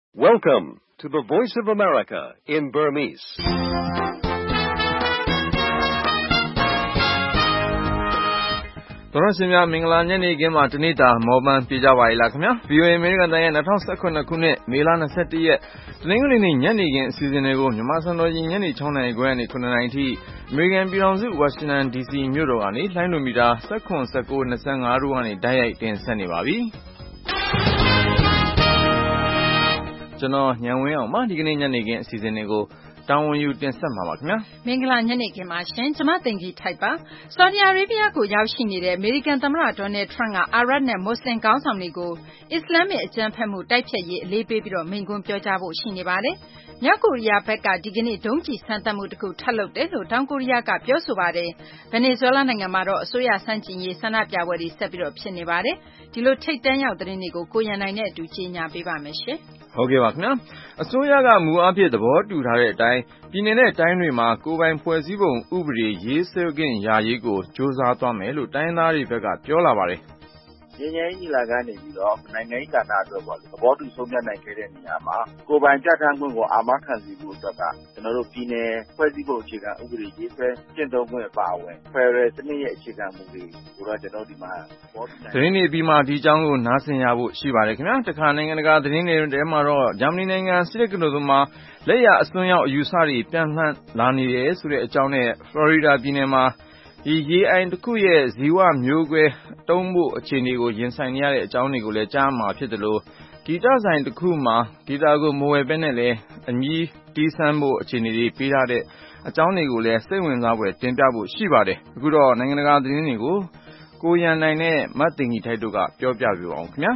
Welcome to the Voice of America in Burmese. ။သောရရှင်များမင်္ဂလာညနေခင်းမှာတနေ့တာမော်ပန်းပြကြပါရလားခင်ဗျာ။ VOA အမေရိကန်တိုင်းရဲ့2019ခုနှစ်မေလ21ရက်တနင်္ဂနွေနေ့ညနေခင်းအစီအစဉ်တွေကိုမြန်မာစံတော်ချိန်ညနေ6နာရီခွဲကနေ9နာရီထိအမေရိကန်ပြည်ထောင်စုဝါရှင်တန် DC မြို့တော်ကနေလိုင်းဒိုမီတာ19 19 25တို့ကနေတိုက်ရိုက်တင်ဆက်နေပါပြီ။ကျွန်တော်ညံဝင်းအောင်ပါဒီကနေ့ညနေခင်းအစီအစဉ်တွေကိုတာဝန်ယူတင်ဆက်မှာပါခင်ဗျာမင်္ဂလာညနေခင်းပါရှင်ကျွန်မတင်ကြီးထိုက်ပါဆော်ဒီအာရေဗျကိုရောက်ရှိနေတဲ့အမေရိကန်သမ္မတဒေါ်နယ်ထရန့်ကအာရပ်နဲ့မွတ်စလင်ခေါင်းဆောင်တွေကိုအစ္စလာမစ်အကြမ်းဖက်မှုတိုက်ဖျက်ရေးအလေးပေးပြီးတော့မိန့်ခွန်းပြောကြားဖို့ရှိနေပါတယ်မြောက်ကိုရီးယားဘက်ကဒီကနေ့ဒုံးကျည်စမ်းသပ်မှုတစ်ခုထပ်လုပ်တယ်လို့တောင်ကိုရီးယားကပြောဆိုပါတယ်ဗင်နီဇွဲလားနိုင်ငံမှာတော့အစိုးရဆန့်ကျင်ရေးဆန္ဒပြပွဲတွေဆက်ပြီးတော့ဖြစ်နေပါတယ်ဒီလိုထိတ်တန့်ရောက်သတင်းတွေကိုကိုရန်နိုင်နဲ့အတူကြီးညာပေးပါမယ်ရှင်ဟုတ်ကဲ့ပါခင်ဗျာအစိုးရကမူအားဖြင့်သဘောတူထားတဲ့အတိုင်းပြည်내နဲ့တိုင်းတွေမှာကိုယ်ပိုင်ဖွဲ့စည်းပုံဥပဒေရေးဆွဲခွင့်ရရေးကိုစ조사သွားမယ်လို့တိုင်းသားတွေဘက်ကပြောလာပါတယ်ငြိမ်းချမ်းရေးညီလာခံနေပြီးတော့နိုင်ငံရေးကာလအတွက်ပေါ့သဘောတူဆုံးဖြတ်နိုင်ခဲ့တဲ့နေရာမှာကိုယ်ပိုင်ပြဋ္ဌာန်းခွင့်ကိုအာမခံစီဖို့အတွက်ကကျွန်တော်တို့ပြည်내ဖွဲ့စည်းပုံအခြေခံဥပဒေရေးဆွဲကျင့်သုံးခွင့်အပါအဝင် Federal စနစ်ရဲ့အခြေခံမူတွေကိုတော့ကျွန်တော်ဒီမှာသဘောတူနိုင်သတင်းတွေပြီးမှဒီအကြောင်းကိုနားဆင်ရဖို့ရှိပါတယ်ခင်ဗျာတခါနိုင်ငံတကာသတင်းတွေထဲမှာတော့ဂျာမနီနိုင်ငံစစ်တက္ကသိုလ်မှာလက်ရအစွန်းရောက်အယူဆတွေပြန့်နှံ့လာနေတယ်ဆိုတဲ့အကြောင်းနဲ့ဖလော်ရီဒါပြည်နယ်မှာဒီရေအိုင်တစ်ခုရဲ့ဇီဝမျိုးကွဲတုံးဖို့အခြေအနေကိုရင်ဆိုင်နေရတဲ့အကြောင်းတွေကိုလည်းကြားမှာဖြစ်တယ်လို့ဂီတဆိုင်တစ်ခုမှာဂီတကိုမဝယ်ပဲနဲ့လည်းအမြည်တီးဆန်းဖို့အခြေအနေတွေပေးထားတဲ့အကြောင်းတွေကိုလည်းစိတ်ဝင်စားဖွယ်တင်ပြဖို့ရှိပါတယ်အခုတော့နိုင်ငံတကာသတင်းတွေကိုကိုရန်နိုင်နဲ့မတ်တင်ကြီးထိုက်တို့ကပြောပြပြအောင်ခင်ဗျာ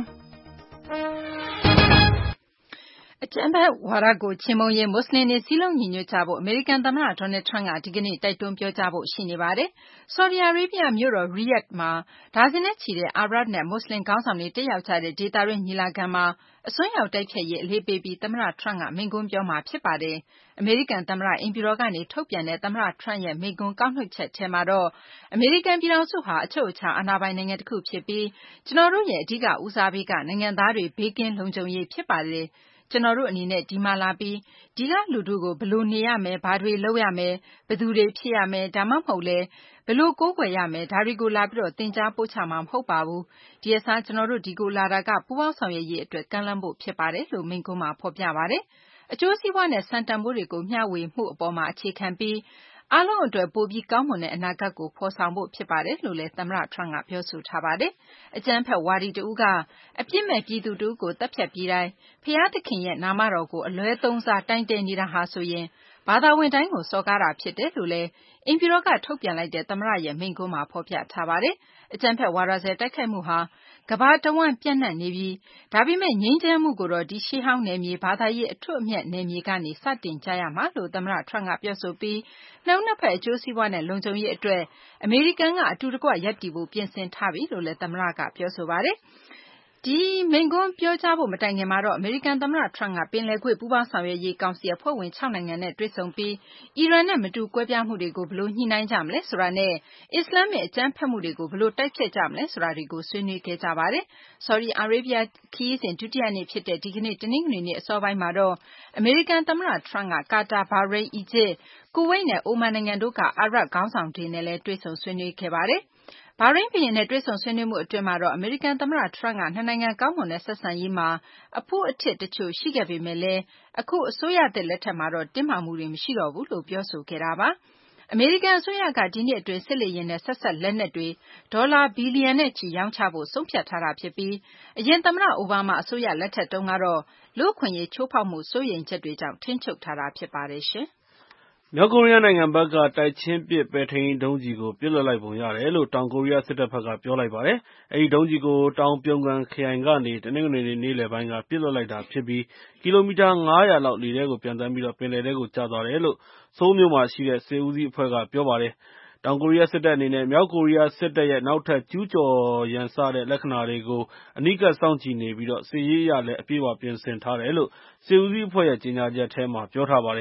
အကြမ်းဖက်ဝါဒကိုချေမှုန်းရေးမွတ်စလင်တွေစည်းလုံးညီညွတ်ကြဖို့အမေရိကန်သမ္မတဒေါ်နယ်ထရန့်ကဒီကနေ့တိုက်တွန်းပြောကြားဖို့ရှိနေပါတယ်။ဆော်ဒီအာရေဗျမြို့တော်ရီယက်မှာဒါဇင်နဲ့ချီတဲ့အာရပ်နဲ့မွတ်စလင်ခေါင်းဆောင်တွေတက်ရောက်ကြတဲ့ဒေသတွင်းညီလာခံမှာအစွန်းရောက်တိုက်ဖျက်ရေးအလေးပေးပြီးသမ္မတထရန့်ကမိန့်ခွန်းပြောမှာဖြစ်ပါတယ်။အမေရိကန်သမ္မတအိမ်ဖြူတော်ကနေထုတ်ပြန်တဲ့သမ္မတထရန့်ရဲ့မိန့်ခွန်းကောက်နှုတ်ချက်ထဲမှာတော့အမေရိကန်ပြည်ထောင်စုဟာအချုပ်အခြာအာဏာပိုင်နိုင်ငံတစ်ခုဖြစ်ပြီးကျွန်တော်တို့ရဲ့အဓိကဦးစားပေးကနိုင်ငံသားတွေဘေးကင်းလုံခြုံရေးဖြစ်ပါတယ်။ကျွန်တော်တို့အနေနဲ့ဒီမှာလာပြီးဒီကလူထုကိုဘယ်လိုနေရမယ်ဘာတွေလုပ်ရမယ်ဘယ်သူတွေဖြစ်ရမယ်ဒါမှမဟုတ်လဲဘယ်လိုကိုးကွယ်ရမယ်ဒါတွေကိုလာပြီးတော့သင်ကြားပို့ချမှာမဟုတ်ပါဘူးဒီအစားကျွန်တော်တို့ဒီကိုလာတာကပူးပေါင်းဆောင်ရွက်ရေးအတွက်ကမ်းလှမ်းဖို့ဖြစ်ပါတယ်လို့မိန့်ခွန်းမှာဖော်ပြပါတယ်အကျိုးစီးပွားနဲ့စံတန်ဖိုးတွေကိုမျှဝေမှုအပေါ်မှာအခြေခံပြီးအားလုံးအတွက်ပိုပြီးကောင်းမွန်တဲ့အနာဂတ်ကိုဖော်ဆောင်ဖို့ဖြစ်ပါတယ်လို့လည်းသမ္မတထရန့်ကပြောဆိုထားပါတယ်။အကြမ်းဖက်ဝါဒီတဦးကအပြစ်မဲ့ပြည်သူတဦးကိုတပ်ဖြတ်ပြီးတိုင်းဖျားသခင်ရဲ့နာမတော်ကိုအလွဲသုံးစားတိုင်တယ်နေတာဟာဆိုရင်ဘာသာဝင်တိုင်းကိုစော်ကားတာဖြစ်တယ်လို့လည်းအိမ်ဖြူတော်ကထုတ်ပြန်လိုက်တဲ့သမ္မတရဲ့မိန့်ခွန်းမှာဖော်ပြထားပါတယ်။အကြမ်းဖက်ဝါဒစွဲတိုက်ခိုက်မှုဟာကမ္ဘာတဝန်းပြန့်နှံ့နေပြီးဒါပေမဲ့ငြိမ်းချမ်းမှုကိုတော့ဒီရှေးဟောင်းနယ်မြေဘာသာရေးအထွတ်အမြတ်နယ်မြေကနေစတင်ကြရမှာလို့သမ္မတထရန့်ကပြောဆိုပြီးနှစ်ဖက်အကျိုးစီးပွားနဲ့လုံခြုံရေးအတွက်အမေရိကန်ကအတူတကွရပ်တည်ဖို့ပြင်ဆင်ထားပြီလို့လည်းသမ္မတကပြောဆိုပါတယ်။ဒီမိန့်ခွန်းပြောကြားဖို့မတိုင်ခင်မှာတော့အမေရိကန်သမ္မတထရန့်ကပင်လယ်ကွေ့ပူးပေါင်းဆောင်ရွက်ရေးကောင်စီအဖွဲ့ဝင်6နိုင်ငံနဲ့တွေ့ဆုံပြီးအီရန်နဲ့မတူကွဲပြားမှုတွေကိုဘယ်လိုညှိနှိုင်းကြမလဲဆိုတာနဲ့အစ္စလာမစ်အကြမ်းဖက်မှုတွေကိုဘယ်လိုတိုက်ဖျက်ကြမလဲဆိုတာတွေကိုဆွေးနွေးခဲ့ကြပါတယ်။ဆော်ဒီအာရေဗျခရီးစဉ်ဒုတိယနေ့ဖြစ်တဲ့ဒီကနေ့တနင်္ဂနွေနေ့အစောပိုင်းမှာတော့အမေရိကန်သမ္မတထရန့်ကကာတာဘာရိန်းအီဂျစ်ကူဝိတ်နဲ့အိုမန်နိုင်ငံတို့ကအာရပ်ခေါင်းဆောင်တွေနဲ့လည်းတွေ့ဆုံဆွေးနွေးခဲ့ပါတယ်။ဘာရိန်းဘုရင်နဲ့တွေ့ဆုံဆွေးနွေးမှုအတွင်းမှာတော့အမေရိကန်သမ္မတထရန့်ကနှစ်နိုင်ငံကောင်းမွန်တဲ့ဆက်ဆံရေးမှာအဖို့အထစ်တချို့ရှိခဲ့ပေမဲ့လည်းအခုအစိုးရသစ်လက်ထက်မှာတော့တင်းမာမှုတွေမရှိတော့ဘူးလို့ပြောဆိုခဲ့တာပါ။အမေရိကန်အစိုးရကဒီနှစ်အတွင်းစစ်လေယာဉ်နဲ့ဆက်စပ်လက်နက်တွေဒေါ်လာဘီလီယံနဲ့ချီရောင်းချဖို့ဆုံးဖြတ်ထားတာဖြစ်ပြီးအရင်သမ္မတအိုဘားမားအစိုးရလက်ထက်တုန်းကတော့လူ့အခွင့်အရေးချိုးဖောက်မှုစိုးရိမ်ချက်တွေကြောင့်ထိန်းချုပ်ထားတာဖြစ်ပါတယ်ရှင်။မြောက်ကိုရီးယားနိုင်ငံဘက်ကတိုက်ချင်းပစ်ပဲ့ထိန်းဒုံးကျည်ကိုပစ်လွှတ်လိုက်ပုံရတယ်လို့တောင်ကိုရီးယားစစ်တပ်ဘက်ကပြောလိုက်ပါတယ်။အဲဒီဒုံးကျည်ကိုတောင်ပြုံကန်ခရိုင်ကနေတနင်္ဂနွေနေ့နေ့လယ်ပိုင်းကပစ်လွှတ်လိုက်တာဖြစ်ပြီးကီလိုမီတာ900လောက်လေထဲကိုပျံသန်းပြီးပင်လယ်ထဲကိုကျသွားတယ်လို့ဆိုးလ်မြို့မှာရှိတဲ့စစ်ဦးစီးအဖွဲ့ကပြောပါတယ်။တောင်ကိုရီးယားစစ်တပ်အနေနဲ့မြောက်ကိုရီးယားစစ်တပ်ရဲ့နောက်ထပ်ကျူးကျော်ရန်စတဲ့လက္ခဏာတွေကိုအနီးကပ်စောင့်ကြည့်နေပြီးစစ်ရေးအရလည်းအပြည့်အဝပြင်ဆင်ထားတယ်လို့စစ်ဦးစီးအဖွဲ့ရဲ့ကြေညာချက်ထဲမှာပြောထားပါတယ်။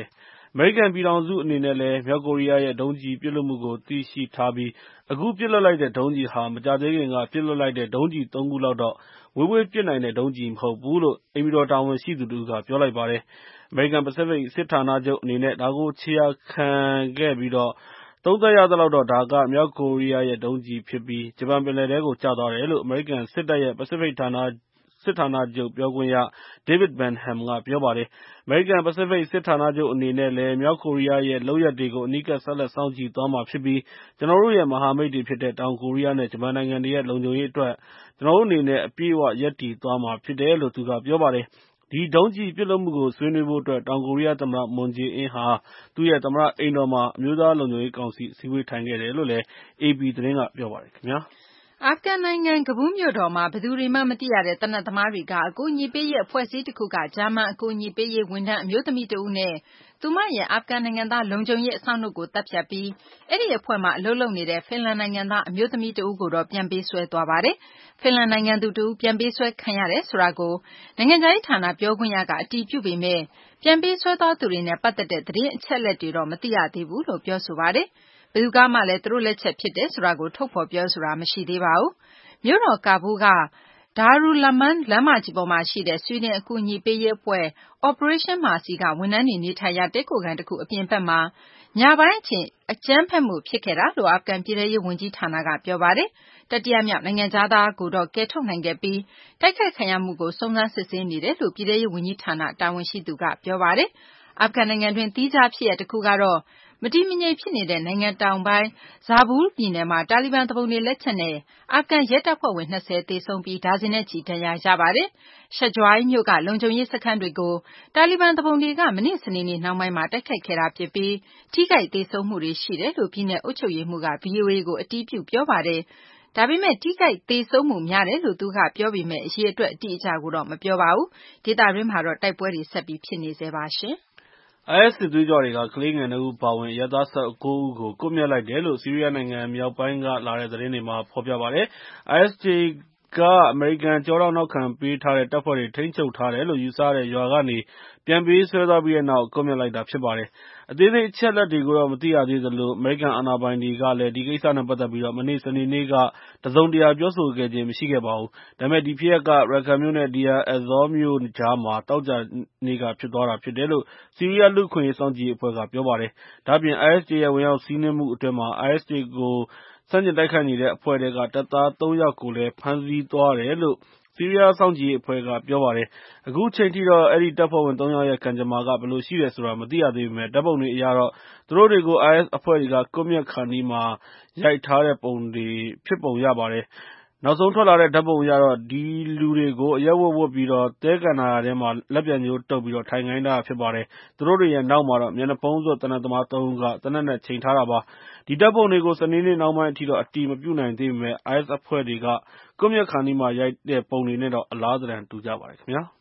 အမေရိကန်ပြည်ထောင်စုအနေနဲ့လည်းမြောက်ကိုရီးယားရဲ့ဒုံးကျည်ပစ်လွှတ်မှုကိုသိရှိထားပြီးအခုပစ်လွှတ်လိုက်တဲ့ဒုံးကျည်ဟာမကြာသေးခင်ကပစ်လွှတ်လိုက်တဲ့ဒုံးကျည်3 ခုလောက်တော့ဝေးဝေးပစ်နိုင်တဲ့ဒုံးကျည်မဟုတ်ဘူးလို့အိမ်ဖြူတော်တာဝန်ရှိသူတစ်ဦးကပြောလိုက်ပါတယ်။ အမေရိကန်ပစိဖိတ်စစ်ဌာနချုပ်အနေနဲ့ဒါကိုခြေရာခံခဲ့ပြီးသုံးသပ်ရသလောက်တော့ဒါကမြောက်ကိုရီးယားရဲ့ဒုံးကျည်ဖြစ်ပြီးဂျပန်ပင်လယ်ထဲကိုကျသွားတယ်လို့အမေရိကန်စစ်တပ်ရဲ့ပစိဖိတ်စစ်ဌာနချုပ်ပြောခွင့်ရ David Benham ကပြောပါတယ်။ အမေရိကန်ပစိဖိတ်စစ်ဌာနချုပ်အနေနဲ့လည်းမြောက်ကိုရီးယားရဲ့လုပ်ရပ်တွေကိုအနီးကပ်ဆက်လက်စောင့်ကြည့်သွားမှာဖြစ်ပြီးကျနော်တို့ရဲ့မဟာမိတ်တွေဖြစ်တဲ့တောင်ကိုရီးယားနဲ့ဂျပန်နိုင်ငံတွေရဲ့လုံခြုံရေးအတွက်ကျနော်တို့အနေနဲ့အပြည့်အဝရပ်တည်သွားမှာဖြစ်တယ်လို့သူကပြောပါတယ်။ ဒီဒုံးကျည်ပစ်လွှတ်မှုကိုဆွေးနွေးဖို့အတွက်တောင်ကိုရီးယားသမ္မတ Moon Jae-in ဟာသူ့ရဲ့သမ္မတအိမ်တော်မှာအမျိုးသားလုံခြုံရေးကောင်စီအစည်းအဝေးထိုင်ခဲ့တယ်လို့လည်း AP သတင်းကပြောပါတယ်ခင်ဗျာ။အာဖဂန်နိုင်ငံကဘူးမြို့တော်မှာဘယ်သူတွေမှမသိရတဲ့သေနတ်သမားတွေကအကူအညီပေးရေးအဖွဲ့အစည်းတစ်ခုကဂျာမန်အကူအညီပေးရေးဝန်ထမ်းအမျိုးသမီးတဦးနဲ့သူမရဲ့အာဖဂန်နိုင်ငံသားလုံခြုံရေးအစောင့်တို့ကိုသတ်ဖြတ်ပြီးအဲဒီအဖွဲ့မှာအလုပ်လုပ်နေတဲ့ဖင်လန်နိုင်ငံသားအမျိုးသမီးတဦးကိုတော့ပြန်ပေးဆွဲသွားပါတယ်။ဖင်လန်နိုင်ငံသူတဦးပြန်ပေးဆွဲခံရတယ်ဆိုတာကိုနိုင်ငံခြားရေးဌာနပြောခွင့်ရကအတည်ပြုပေမဲ့ပြန်ပေးဆွဲသွားသူတွေနဲ့ပတ်သက်တဲ့သတင်းအချက်အလက်တွေတော့မသိရသေးဘူးလို့ပြောဆိုပါတယ်။ဘယ်သူကမှလည်းသူတို့လက်ချက်ဖြစ်တယ်ဆိုတာကိုထုတ်ဖော်ပြောဆိုတာမရှိသေးပါဘူး။မြို့တော်ကာဘူးလ်ကDarul-Aman လမ်းမကြီးပေါ်မှာရှိတဲ့ဆွီဒင်အကူအညီပေးရေးအဖွဲ့ Operation Mercy ကဝန်ထမ်းတွေနေထိုင်ရာတည်းခိုခန်းတခုအပြင်ဘက်မှာညပိုင်းအချိန်အကြမ်းဖက်မှုဖြစ်ခဲ့တာလို့အာဖဂန်ပြည်ထဲရေးဝန်ကြီးဌာနကပြောပါတယ်။တတိယမြောက်နိုင်ငံခြားသားကိုတော့ကယ်ထုတ်နိုင်ခဲ့ပြီးတိုက်ခိုက်ခံရမှုကိုစုံစမ်းစစ်ဆေးနေတယ်လို့ပြည်ထဲရေးဝန်ကြီးဌာနတာဝန်ရှိသူကပြောပါတယ်။အာဖဂန်နိုင်ငံတွင်းသီးခြားဖြစ်ရပ်တစ်ခုကတော့မတည်မငြိမ်ဖြစ်နေတဲ့နိုင်ငံတောင်ပိုင်းဇာဘူးလ်ပြည်နယ်မှာတာလီဘန်သူပုန်တွေလက်ချက်နဲ့အာဖဂန်ရဲတပ်ဖွဲ့ဝင်20သေဆုံးပြီးဒါဇင်နဲ့ချီဒဏ်ရာရပါတယ်။ Sharjah မြို့ကလုံခြုံရေးစခန်းတွေကိုတာလီဘန်သူပုန်တွေကမနေ့စနေနေ့နှောင်းပိုင်းမှာတိုက်ခိုက်ခဲ့တာဖြစ်ပြီးထိခိုက်သေဆုံးမှုတွေရှိတယ်လို့ပြည်နယ်အုပ်ချုပ်ရေးမှူးက VOA ကိုအတည်ပြုပြောပါတယ်။ဒါပေမဲ့ထိခိုက်သေဆုံးမှုများတယ်လို့သူကပြောပေမဲ့အရေအတွက်အတိအကျကိုတော့မပြောပါဘူး။ဒေသတွင်းမှာတော့တိုက်ပွဲတွေဆက်ပြီးဖြစ်နေဆဲပါရှင်။ IS စစ်သွေးကြွတွေကကလေးငယ်2ဦးပါဝင်အရပ်သား19ဦးကိုကွပ်မျက်လိုက်တယ်လို့ဆီးရီးယားနိုင်ငံမြောက်ပိုင်းကလာတဲ့သတင်းတွေမှာဖော်ပြပါတယ်။ IS ကအမေရိကန်ကျောထောက်နောက်ခံပေးထားတဲ့တပ်ဖွဲ့တွေထိန်းချုပ်ထားတယ်လို့ယူဆရတဲ့ရွာကနေပြန်ပေးဆွဲသွားပြီးတဲ့နောက်ကွပ်မျက်လိုက်တာဖြစ်ပါတယ်။အသေးစိတ်အချက်အလက်တွေကိုတော့မသိရသေးသလိုအမေရိကန်အာဏာပိုင်တွေကလည်းဒီကိစ္စနဲ့ပတ်သက်ပြီးမနေ့စနေနေ့ကတစုံတရာပြောဆိုခဲ့ခြင်းမရှိခဲ့ပါဘူး။ဒါပေမဲ့ဒီဖြစ်ရပ်ကRaqqa မြို့နဲ့ Deir ez-Zor မြို့ကြားမှာသောကြာနေ့ကဖြစ်သွားတာဖြစ်တယ်လို့ဆီးရီးယားလူ့အခွင့်အရေးစောင့်ကြည့်ရေးအဖွဲ့ကပြောပါတယ်။ဒါ့အပြင် IS ရဲ့ဝင်ရောက်စီးနင်းမှုအတွင်းIS ကိုဆန့်ကျင်တိုက်ခိုက်နေတဲ့အဖွဲ့ထဲကတပ်သား3 ယောက်ကိုလည်းဖမ်းဆီးသွားတယ်လို့ဆီးရီးယားစောင့်ကြည့်ရေးအဖွဲ့ကပြောပါတယ်။အခုချိန်ထိတော့အဲဒီတပ်ဖွဲ့ဝင်3 ယောက်ရဲ့ကံကြမ္မာကဘယ်လိုရှိတယ်ဆိုတာမသိရသေးပေမဲ့ဓာတ်ပုံတွေအရတော့သူတို့တွေကို IS အဖွဲ့တွေကကွပ်မျက်ခါနီးမှာရိုက်ထားတဲ့ပုံတွေဖြစ်ပုံရပါတယ်။နောက်ဆုံးထွက်လာတဲ့ဓာတ်ပုံအရတော့ဒီလူတွေကိုအရပ်ဝတ်ဝတ်ပြီးသဲကန္တာရထဲမှာလက်ပြန်ကြိုးတုပ်ပြီးထိုင်ခိုင်းထားတာဖြစ်ပါတယ်။သူတို့တွေရဲ့နောက်မှာတော့မျက်နှာဖုံးစွပ်သေနတ်သမား3 ဦးကသေနတ်နဲ့ချိန်ထားတာပါ။ဒီဓာတ်ပုံတွေကိုစနေနေ့နှောင်းပိုင်းအထိတော့အတည်မပြုနိုင်သေးပေမဲ့IS အဖွဲ့တွေကကွပ်မျက်ခါနီးမှာရိုက်တဲ့ပုံတွေနဲ့တော့အလားသဏ္ဍာန်တူကြပါတယ်ခင်ဗျာ။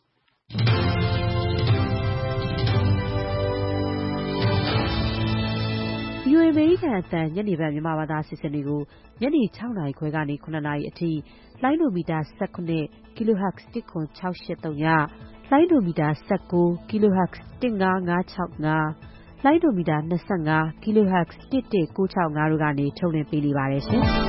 VOA အမေရိကန်အသံညနေပိုင်းမြန်မာဘာသာအစီအစဉ်တွေကိုညနေ 6 နာရီခွဲကနေ 9 နာရီအထိလိုင်းဒိုမီတာ 19 kHz 10683 ည၊ လိုင်းဒိုမီတာ 19 kHz 15565 လိုင်းဒိုမီတာ 25 kHz 11965တို့ကနေထုတ်လွှင့်ပေးနေပါတယ်ရှင်။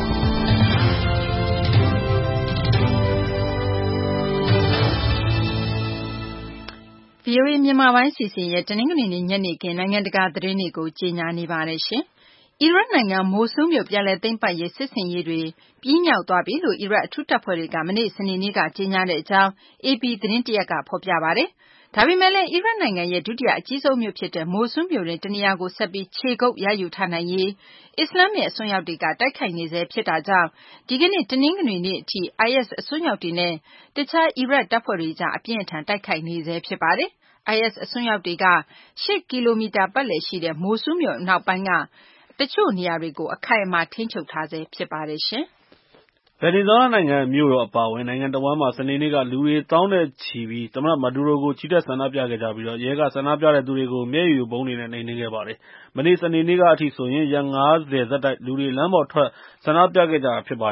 VOA မြန်မာပိုင်းစီစဉ်ရဲ့တနင်္ဂနွေနေ့ညနေခင်းနိုင်ငံတကာသတင်းတွေကိုကြီးညာနေပါတယ်ရှင်။အီရတ်နိုင်ငံမိုဆူးမြို့ပြန်လည်သိမ်းပိုက်ရေးစစ်ဆင်ရေးတွေပြီးမြောက်သွားပြီလို့အီရတ်အထူးတပ်ဖွဲ့တွေကမနေ့စနေနေ့ကကြေညာတဲ့အကြောင်း AP သတင်းတရပ်ကဖော်ပြပါတယ်။ဒါပေမဲ့လည်းအီရတ်နိုင်ငံရဲ့ဒုတိယအကြီးဆုံးမြို့ဖြစ်တဲ့မိုဆူးမြို့တွင်တနေရာကိုဆက်ပြီးခြေကုပ်ရယူထားနိုင်ရေးအစ္စလာမ်မစ်အစွန်းရောက်တွေကတိုက်ခိုက်နေဆဲဖြစ်တာကြောင့်ဒီကနေ့တနင်္ဂနွေနေ့အထိ IS အစွန်းရောက်တွေနဲ့တခြားအီရတ်တပ်ဖွဲ့တွေကြားအပြင်းအထန်တိုက်ခိုက်နေဆဲဖြစ်ပါတယ်။ IS အစွန်းရောက်တွေက8 ကီလိုမီတာပတ်လည်ရှိတဲ့မိုဆူးမြို့အနောက်ပိုင်းကတချို့နေရာတွေကိုအခိုင်အမာထိန်းချုပ်ထားဆဲဖြစ်ပါတယ်ရှင်။ဗင်နီဇွဲလားနိုင်ငံမြို့တော်အပါအဝင်နိုင်ငံတဝန်းမှာစနေနေ့ကလူတွေသောင်းနဲ့ချီပြီးသမ္မတမာဒူရိုကိုချီတက်ဆန္ဒပြခဲ့ကြပြီးရဲကဆန္ဒပြတဲ့သူတွေကိုမျက်ရည်ယိုဗုံးတွေနဲ့နှိမ်နင်းခဲ့ပါတယ်။မနေ့စနေနေ့ကအထိဆိုရင်ရက်50 ဆက်တိုက်လူတွေလမ်းပေါ်ထွက်ဆန္ဒပြခဲ့ကြတာဖြစ်ပါတယ်။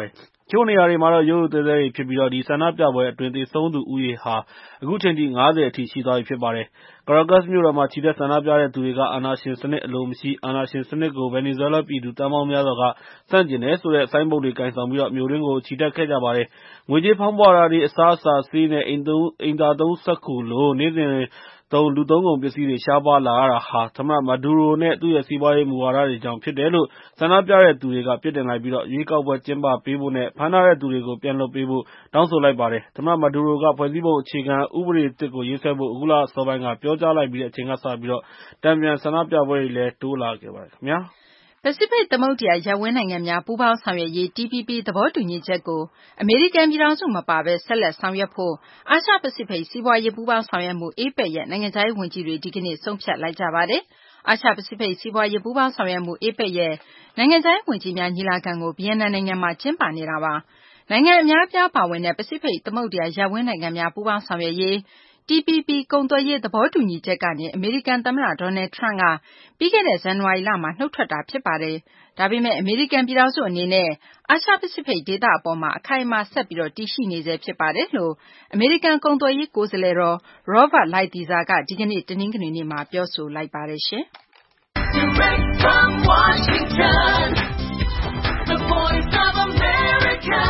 ချို့နေရာတွေမှာတော့ရုတ်ရုတ်သဲသဲတွေဖြစ်ပြီးဒီဆန္ဒပြပွဲအတွင်းသေဆုံးသူဦးရေဟာအခုချိန်ထိ50အထိရှိသွားပြီဖြစ်ပါတယ်။ Caracas မြို့တော်မှာချီတက်ဆန္ဒပြတဲ့သူတွေကအာဏာရှင်စနစ်အလိုမရှိအာဏာရှင်စနစ်ကိုဗင်နီဇွဲလားပြည်သူသန်းပေါင်းများစွာကဆန့်ကျင်တယ်ဆိုတဲ့ဆိုင်းဘုတ်တွေကိုင်ဆောင်ပြီးမြို့တွင်းကိုချီတက်ခဲ့ကြပါတယ်။ ငွေကြေးဖောင်းပွတာတွေအစားအစာဆေးနဲ့အိမ်သာသုံးစက္ကူလိုနေ့စဉ်လူသုံးကုန်ပစ္စည်းတွေရှားပါးလာရတာဟာသမ္မတမာဒူရိုနဲ့သူ့ရဲ့စီးပွားရေးမူဝါဒတွေကြောင့်ဖြစ်တယ်လို့ဆန္ဒပြတဲ့သူတွေကပြစ်တင်လိုက်ပြီးရွေးကောက်ပွဲကျင်းပပေးဖို့နဲ့ဖမ်းထားတဲ့သူတွေကိုပြန်လွှတ်ပေးဖို့တောင်းဆိုလိုက်ပါတယ်။ သမ္မတမာဒူရိုကဖွဲ့စည်းပုံအခြေခံဥပဒေသစ်ကိုရေးဆွဲဖို့အခုလအစောပိုင်းကပြောကြားလိုက်ပြီးတဲ့အချိန်ကစပြီးတန်ပြန်ဆန္ဒပြပွဲတွေလည်းတိုးလာခဲ့ပါတယ်ခင်ဗျာ။ပစိဖိတ်သမုဒ္ဒရာရပ်ဝန်းနိုင်ငံများပူးပေါင်းဆောင်ရွက်ရေး TPP သဘောတူညီချက်ကိုအမေရိကန်ပြည်ထောင်စုမပါဘဲဆက်လက်ဆောင်ရွက်ဖို့အာရှပစိဖိတ်စီးပွားရေးပူးပေါင်းဆောင်ရွက်မှု APEC ရဲ့နိုင်ငံခြားရေးဝန်ကြီးတွေဒီကနေ့ဆုံးဖြတ်လိုက်ကြပါတယ်။ အာရှပစိဖိတ်စီးပွားရေးပူးပေါင်းဆောင်ရွက်မှု APEC ရဲ့နိုင်ငံခြားရေးဝန်ကြီးများညီလာခံကိုဗီယက်နမ်နိုင်ငံမှာကျင်းပနေတာပါ။ နိုင်ငံအများအပြားပါဝင်တဲ့ပစိဖိတ်သမုဒ္ဒရာရပ်ဝန်းနိုင်ငံများပူးပေါင်းဆောင်ရွက်ရေး TPP ကုန်သွယ်ရေးသဘောတူညီချက်ကနေအမေရိကန်သမ္မတ Donald Trump ကပြီးခဲ့တဲ့ဇန်နဝါရီလမှာနုတ်ထွက်တာဖြစ်ပါတယ်။ ဒါပေမယ့်အမေရိကန်ပြည်ထောင်စုအနေနဲ့အာရှပစိဖိတ်ဒေသအပေါ်မှာအခိုင်အမာဆက်ပြီးတည်ရှိနေဆဲဖြစ်ပါတယ်လို့အမေရိကန်ကုန်သွယ်ရေးကိုယ်စားလှယ်တော် Robert Lighthizer ကဒီကနေ့တနင်္ဂနွေနေ့မှာပြောဆိုလိုက်ပါတယ်။ Direct from Washington, the voice of America,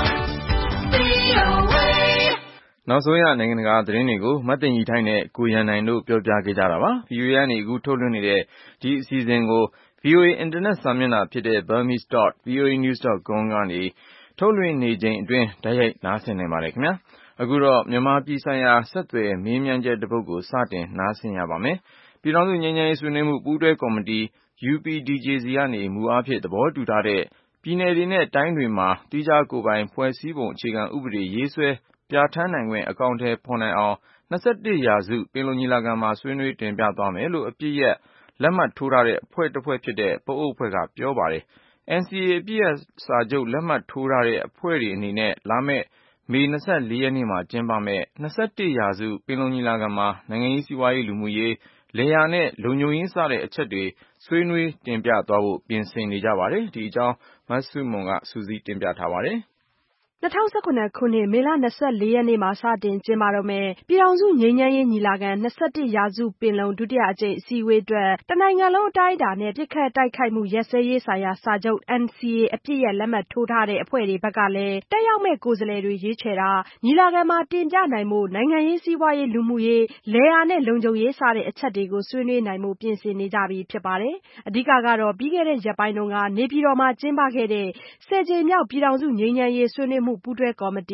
VOA နောက်ဆုံးရနိုင်ငံတကာသတင်းတွေကိုမသိင်္ဂီထိုက်နဲ့ကိုရန်နိုင်တို့ပြောပြခဲ့ကြတာပါ။ VOA ကနေအခုထုတ်လွှင့်နေတဲ့ဒီအစီအစဉ်ကို VOA အင်တာနက်စာမျက်နှာဖြစ်တဲ့ burmese.voanews.com ကနေထုတ်လွှင့်နေချိန်အတွင်းတိုက်ရိုက်နားဆင်နိုင်ပါတယ်ခင်ဗျာ။ အခုတော့မြန်မာပြည်ဆိုင်ရာဆက်သွယ်မေးမြန်းချက်တစ်ပုဒ်ကိုစတင်နားဆင်ရပါမယ်။ ပြည်ထောင်စုငြိမ်းချမ်းရေးဆွေးနွေးမှုပူးတွဲကော်မတီ UPDJC ကနေမူအားဖြင့်သဘောတူထားတဲ့ပြည်နယ်တွေနဲ့တိုင်းတွေမှာသီးခြားကိုယ်ပိုင်ဖွဲ့စည်းပုံအခြေခံဥပဒေရေးဆွဲပြဌာန်းနိုင်ခွင့်အကောင်အထည်ဖော်နိုင်အောင်21ရာစုပင်လုံညီလာခံမှာဆွေးနွေးတင်ပြသွားမယ်လို့အပစ်ရပ်လက်မှတ်ထိုးထားတဲ့အဖွဲ့တစ်ဖွဲ့ဖြစ်တဲ့ပအိုဝ်းအဖွဲ့ကပြောပါတယ်။ NCA အပစ်ရပ်စာချုပ်လက်မှတ်ထိုးထားတဲ့အဖွဲ့တွေအနေနဲ့လာမယ့်မေ24ရက်နေ့မှာကျင်းပမယ့်21ရာစုပင်လုံညီလာခံမှာနိုင်ငံရေးစီးပွားရေးလူမှုရေးလယ်ယာနဲ့လုံခြုံရေးစတဲ့အချက်တွေဆွေးနွေးတင်ပြသွားဖို့ပြင်ဆင်နေကြပါတယ်။ ဒီအကြောင်းမဆုမွန်စုစည်းတင်ပြထားပါတယ်။ 2017ခုနှစ်မေလ24ရက်နေ့မှာစတင်ကျင်းပတော့မယ့်ပြည်ထောင်စုငြိမ်းချမ်းရေးညီလာခံ21ရာစုပင်လုံဒုတိယအကြိမ်အစည်းအဝေးအတွက်တနိုင်ငံလုံးအတိုင်းအတာနဲ့ပစ်ခတ်တိုက်ခိုက်မှုရပ်စဲရေးဆိုင်ရာစာချုပ် NCA အပစ်ရပ်လက်မှတ်ထိုးထားတဲ့အဖွဲ့တွေဘက်ကလည်းတက်ရောက်မယ့်ကိုယ်စားလှယ်တွေရွေးချယ်တာညီလာခံမှာတင်ပြနိုင်ဖို့နိုင်ငံရေးစီးပွားရေးလူမှုရေးလယ်ယာနဲ့လုံခြုံရေးစတဲ့အချက်တွေကိုဆွေးနွေးနိုင်ဖို့ပြင်ဆင်နေကြပြီဖြစ်ပါတယ်။အဓိကတော့ပြီးခဲ့တဲ့ရက်ပိုင်းကနေပြည်တော်မှာကျင်းပခဲ့တဲ့10ကြိမ်မြောက်ပြည်ထောင်စုငြိမ်းချမ်းရေးဆွေးနွေးမှုပူးတွဲကော်မတီ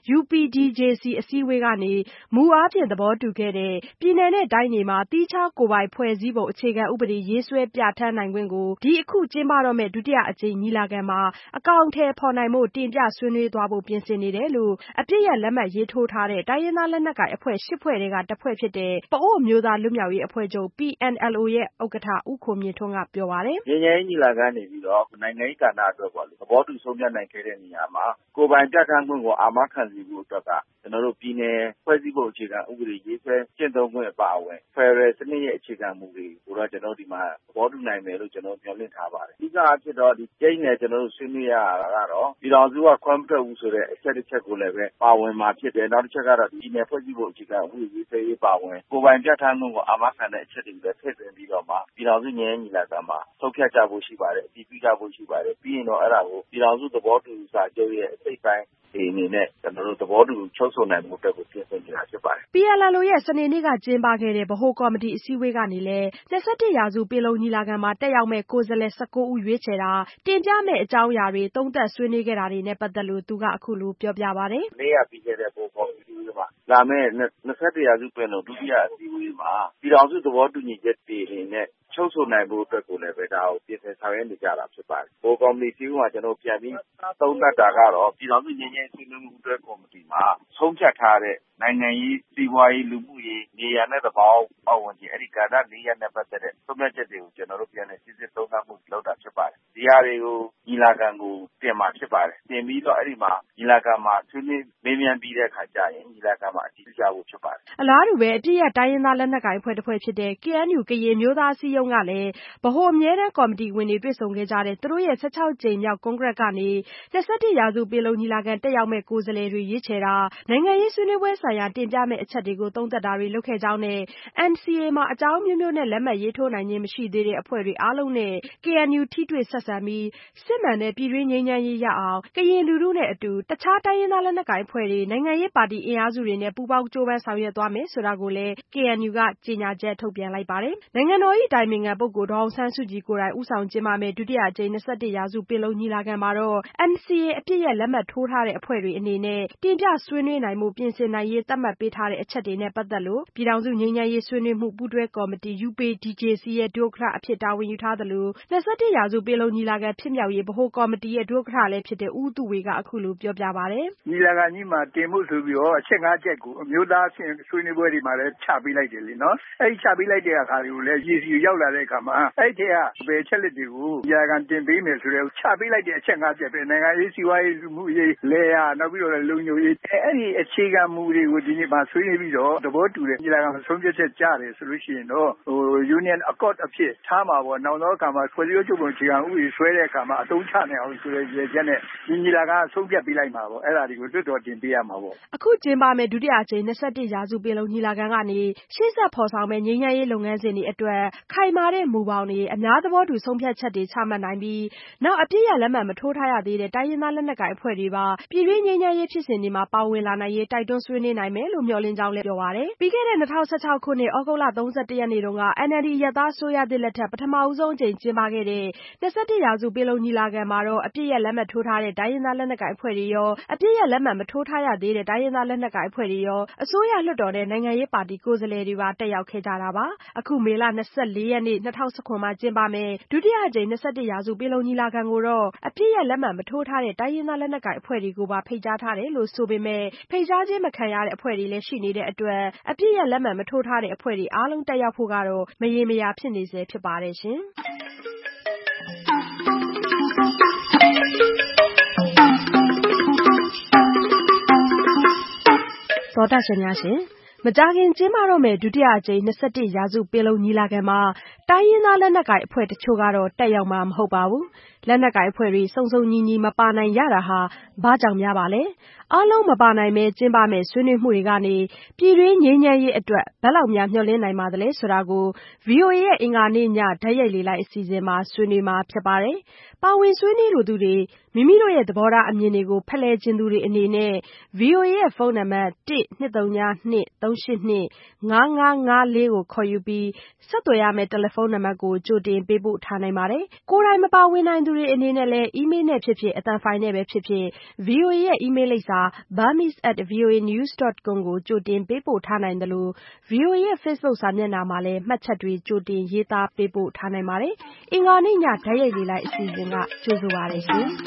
UPDJC အစည်းအဝေးကနေမူအားဖြင့်သဘောတူခဲ့တဲ့ပြည်နယ်နဲ့တိုင်းတွေမှာသီးခြားကိုယ်ပိုင်ဖွဲ့စည်းပုံအခြေခံဥပဒေရေးဆွဲပြဌာန်းနိုင်ခွင့်ကိုဒီအခုကျင်းပတော့မယ့်ဒုတိယအကြိမ်ညီလာခံမှာအကောင်အထည်ဖော်နိုင်ဖို့တင်ပြဆွေးနွေးသွားဖို့ပြင်ဆင်နေတယ်လို့အပစ်ရပ်လက်မှတ်ရေးထိုးထားတဲ့တိုင်းရင်းသားလက်နက်ကိုင်အဖွဲ့8ဖွဲ့ထဲကတစ်ဖွဲ့ဖြစ်တဲ့ပအိုဝ်းအမျိုးသားလွတ်မြောက်ရေးအဖွဲ့ချုပ် PNLO ရဲ့ဥက္ကဋ္ဌဦးခွန်မြင့်ထွန်းကပြောပါတယ်။ငြိမ်းချမ်းရေးညီလာခံနေပြီးတော့နိုင်ငံရေးကဏ္ဍအတွက်ပေါ့လေသဘောတူဆုံးဖြတ်နိုင်ခဲ့တဲ့နေရာမှာကိုယ်ပိုင်ပြဌာန်းခွင့်ကိုအာမခံစေဖို့အတွက်ကကျွန်တော်တို့ပြည်နယ်ဖွဲ့စည်းပုံအခြေခံဥပဒေရေးဆွဲကျင့်သုံးခွင့်အပါအဝင် Federal စနစ်ရဲ့အခြေခံမူတွေကိုတော့ကျွန်တော်တို့ဒီမှာသဘောတူနိုင်မယ်လို့ကျွန်တော်မျှော်လင့်ထားပါတယ်။အဓိကအဖြစ်တော့ဒီကျိန်းနဲ့ကျွန်တော်တို့ဆွေးနွေးရတာကတော့ပြည်ထောင်စုကခွင့်မထွက်ဘူးဆိုတဲ့အချက်တစ်ချက်ကိုလည်းပဲပါဝင်မှာဖြစ်တယ်။နောက်တစ်ချက်ကတော့ပြည်နယ်ဖွဲ့စည်းပုံအခြေခံဥပဒေရေးဆွဲရေးပါဝင်ကိုယ်ပိုင်ပြဌာန်းခွင့်ကိုအာမခံတဲ့အချက်တွေကိုလည်းထည့်သွင်းပြီးတော့မှပြည်ထောင်စုငြိမ်းချမ်းရေးညီလာခံမှာဆုံးဖြတ်ကြဖို့ရှိပါတယ်။အတည်ပြုကြဖို့ရှိပါတယ်။ပြီးရင်တော့အဲ့ဒါကိုပြည်ထောင်စုသဘောတူစာချုပ်ရဲ့အစိတ်ပိုင်းဒီအနေနဲ့ကျွန်တော်တို့သဘောတူချုပ်ဆိုနိုင်မှုအတွက်ကိုပြင်ဆင်နေတာဖြစ်ပါတယ်။ PNLO ရဲ့စနေနေ့ကကျင်းပခဲ့တဲ့ဗဟိုကော်မတီအစည်းအဝေးကနေလည်း21ရာစုပင်လုံညီလာခံမှာတက်ရောက်မဲ့ကိုယ်စားလှယ်19ဦးရွေးချယ်တာတင်ပြမဲ့အကြောင်းအရာတွေသုံးသပ်ဆွေးနွေးခဲ့တာတွေနဲ့ပတ်သက်လို့သူကအခုလိုပြောပြပါတယ်။နေ့ကပြီးခဲ့တဲ့ဗဟိုကော်မတီမှာလာမဲ့21ရာစုပင်လုံဒုတိယအစည်းအဝေးမှာပြည်ထောင်စုသဘောတူညီချက်တွေအနေနဲ့ချုပ်ဆိုနိုင်ဖို့အတွက်ကိုလည်းပဲဒါကိုပြင်ဆင်ဆောင်ရွက်နေကြတာဖြစ်ပါတယ်။ဗဟိုကော်မတီအစည်းအဝေးမှာကျွန်တော်ပြန်ပြီးသုံးသပ်တာကတော့ပြည်ထောင်စုငြိမ်းချမ်းရေးဆွေးနွေးမှုအတွက်ကော်မတီမှာဆုံးဖြတ်ထားတဲ့နိုင်ငံရေးစီးပွားရေးလူမှုရေးနေရာနဲ့သဘာဝပတ်ဝန်းကျင်အဲ့ဒီကဏ္ဍ၄ရပ်နဲ့ပတ်သက်တဲ့ဆုံးဖြတ်ချက်တွေကိုကျွန်တော်တို့ပြန်လည်စစ်ဆေးသုံးသပ်မှုလုပ်တာဖြစ်ပါတယ်။ဒီဟာတွေကိုညီလာခံကိုတင်မှာဖြစ်ပါတယ်။တင်ပြီးတော့အဲ့ဒီမှာညီလာခံမှာဆွေးနွေးမေးမြန်းပြီးတဲ့အခါကျရင်ညီလာခံမှာအတည်ပြုကြဖို့ဖြစ်ပါတယ်အလားတူပဲအပြစ်ရတိုင်းရင်းသားလက်နက်ကိုင်အဖွဲ့တစ်ဖွဲ့ဖြစ်တဲ့ KNU ကရင်မျိုးသားအစည်းအရုံးကလည်းဗဟိုအမြဲတမ်းကော်မတီဝင်တွေတွေ့ဆုံခဲ့ကြတဲ့သူတို့ရဲ့16ကြိမ်မြောက်ကွန်ဂရက်ကနေ21ရာစုပင်လုံညီလာခံတက်ရောက်မဲ့ကိုယ်စားလှယ်တွေရွေးချယ်တာနိုင်ငံရေးဆွေးနွေးပွဲဆိုင်ရာတင်ပြမဲ့အချက်တွေကိုသုံးသပ်တာတွေလုပ်ခဲ့ကြောင်းနဲ့ NCA မှာအကြောင်းမျိုးမျိုးနဲ့လက်မှတ်ရေးထိုးနိုင်ခြင်းမရှိသေးတဲ့အဖွဲ့တွေအားလုံးနဲ့ KNU ထိတွေ့ဆက်ဆံပြီးစစ်မှန်တဲ့ပြည်တွင်းငြိမ်းချမ်းရေးရအောင်ကရင်လူထုနဲ့အတူတခြားတိုင်းရင်းသားလက်နက်ကိုင်အဖွဲ့တွေနိုင်ငံရေးပါတီအင်အားစုတွေနဲ့ပူးပေါင်းကြိုးပမ်းဆောင်ရွက်သွားမယ်ဆိုတာကိုလည်း KNU ကကြေညာချက်ထုတ်ပြန်လိုက်ပါတယ်။နိုင်ငံတော်၏အတိုင်ပင်ခံပုဂ္ဂိုလ်ဒေါ်အောင်ဆန်းစုကြည်ကိုယ်တိုင်ဦးဆောင်ကျင်းပမဲ့ဒုတိယအကြိမ်21ရာစုပင်လုံညီလာခံမှာတော့ NCA အပြည့်ရဲ့လက်မှတ်ထိုးထားတဲ့အဖွဲ့တွေအနေနဲ့တင်ပြဆွေးနွေးနိုင်မှုပြင်ဆင်နိုင်ရေးသတ်မှတ်ပေးထားတဲ့အချက်တွေနဲ့ပတ်သက်လို့ပြည်ထောင်စုငြိမ်းချမ်းရေးဆွေးနွေးမှုပူးတွဲကော်မတီ UPDJC ရဲ့ဒုဥက္ကဋ္ဌအဖြစ်တာဝန်ယူထားသလို21ရာစုပင်လုံညီလာခံဖြစ်မြောက်ရေးဗဟိုကော်မတီရဲ့ဒုဥက္ကဋ္ဌလည်းဖြစ်တဲ့ဦးသူဝေကအခုလိုပြောပြပါတယ်။ညီလာခံကြီးမှာတင်မှုဆိုပြီးတော့အချက်5ချက်ကိုအမျိုးသားအဆင့်ဆွေးနွေးပွဲတွေမှာလည်းချပေးလိုက်တယ်လေနော်။အဲဒီချပေးလိုက်တဲ့အခါတွေကိုလည်းရေစီရောက်လာတဲ့အခါမှာအဲ့ဒီကဘယ်ချက်လက်တွေကိုညီလာခံတင်ပေးမယ်ဆိုတဲ့ချပေးလိုက်တဲ့အချက်5ချက်ပဲနိုင်ငံရေးစီးပွားရေးလူမှုရေးလဲရနောက်ပြီးတော့လုံခြုံရေးအဲ့ဒီအခြေခံမူတွေကိုဒီနေ့မှာဆွေးနွေးပြီးတော့သဘောတူတဲ့ညီလာခံဆုံးဖြတ်ချက်ကြားတယ်ဆိုလို့ရှိရင်တော့Union Accord အဖြစ်ထားမှာပေါ့နောက်တော့အခါမှာဖွဲ့စည်းချုပ်ပုံအခြေခံဥပဒေဆွဲတဲ့အခါမှာအသုံးချနိုင်အောင်ဆိုတဲ့ရည်ချက်နဲ့ဒီညီလာခံဆုံးဖြတ်ပေးလိုက်မှာပေါ့အဲ့ဒါတွေကိုတွတ်တော်တင်ပေးရမှာပေါ့အခုကျင်းပမဲ့ဒုတိယအကြိမ်21ရာစုပင်လုံညီလာခံကနေရှေ့ဆက်ဖော်ဆောင်မဲ့ငြိမ်းချမ်းရေးလုပ်ငန်းစဉ်တွေအတွက်ခိုင်မာတဲ့မူပေါင်းတွေအများသဘောတူဆုံးဖြတ်ချက်တွေချမှတ်နိုင်ပြီးနောက်အပြည့်ရလက်မှတ်မထိုးထားရသေးတဲ့တိုင်းရင်းသားလက်နက်ကိုင်အဖွဲ့တွေပါပြည်တွင်းငြိမ်းချမ်းရေးဖြစ်စဉ်တွေမှာပါဝင်လာနိုင်ရေးတိုက်တွန်းဆွေးနွေးနိုင်မယ်လို့မျှော်လင့်ကြောင်းလည်းပြောပါတယ်။ပြီးခဲ့တဲ့2016ခုနှစ်ဩဂုတ်လ31ရက်နေ့တုန်းက NLD ရပ်သားအစိုးရသစ်လက်ထက်ပထမဦးဆုံးအကြိမ်ကျင်းပခဲ့တဲ့21ရာစုပင်လုံညီလာခံမှာတော့အပြည့်ရလက်မှတ်ထိုးထားတဲ့တိုင်းရင်းသားလက်နက်ကိုင်အဖွဲ့တွေရောအပြည့်ရလက်မှတ်မထိုးထားရသေးတဲ့တိုင်းရင်းသားလက်နက်ကိုင်အဖွဲ့တွေရောအစိုးရလွှတ်တော်နဲ့နိုင်ငံရေးပါတီကိုယ်စားလှယ်တွေပါတက်ရောက်ခဲ့ကြတာပါ။အခုမေလ24ရက်နေ့2019မှာကျင်းပမဲ့ဒုတိယအကြိမ်21ရာစုပင်လုံညီလာခံကိုတော့အပြည့်ရလက်မှတ်မထိုးထားတဲ့တိုင်းရင်းသားလက်နက်ကိုင်အဖွဲ့တွေကိုပါဖိတ်ကြားထားတယ်လို့ဆိုပေမဲ့ဖိတ်ကြားခြင်းမခံရတဲ့အဖွဲ့တွေလည်းရှိနေတဲ့အတွက်အပြည့်ရလက်မှတ်မထိုးထားတဲ့အဖွဲ့တွေအားလုံးတက်ရောက်ဖို့ကတော့မရေမရာဖြစ်နေဆဲဖြစ်ပါတယ်ရှင်။သောတာရှင်များရှင်မကြာခင်ကျင်းပတော့မဲ့ဒုတိယအကြိမ်21ရာစုပင်လုံညီလာခံမှာတိုင်းရင်းသားလက်နက်ကိုင်အဖွဲ့တချို့ကတော့တက်ရောက်မှာမဟုတ်ပါဘူး။လက်နက်ကိုင်အဖွဲ့တွေစုံစုံညီညီမပါနိုင်ရတာဟာဘာကြောင့်များပါလဲ။အားလုံးမပါနိုင်ပဲကျင်းပမဲ့ဆွေးနွေးမှုတွေကနေပြည်တွင်းငြိမ်းချမ်းရေးအတွက်ဘယ်လောက်များမျှော်လင့်နိုင်ပါသလဲဆိုတာကို VOA ရဲ့အင်္ဂါနေ့ညဓာတ်ရိုက်လေလိုက်အစီအစဉ်မှာဆွေးနွေးမှာဖြစ်ပါတယ်။ပါဝင်ဆွေးနွေးလိုသူတွေမိမိတို့ရဲ့သဘောထားအမြင်တွေကိုဖလှယ်ခြင်းသူတွေအနေနဲ့ VOA ရဲ့ဖုန်းနံပါတ်12393825554ကိုခေါ်ယူပြီးဆက်သွယ်ရမယ့်တယ်လီဖုန်းနံပါတ်ကိုကြိုတင်ပေးပို့ထားနိုင်ပါတယ်။ကိုယ်တိုင်မပါဝင်နိုင်သူတွေအနေနဲ့လည်းအီးမေးလ်နဲ့ဖြစ်ဖြစ်အသံဖိုင်နဲ့ပဲဖြစ်ဖြစ် VOA ရဲ့အီးမေးလ်လိပ်စာ burmese@voanews.com ကိုကြိုတင်ပေးပို့ထားနိုင်တယ်လို့ VOA ရဲ့ Facebook စာမျက်နှာမှာလည်းမှတ်ချက်တွေကြိုတင်ရေးသားပေးပို့ထားနိုင်ပါတယ်။အင်္ဂါနေ့ညဓာတ်ရိုက်လေလိုက်အစီအစဉ်ကကြိုဆိုပါရစေ။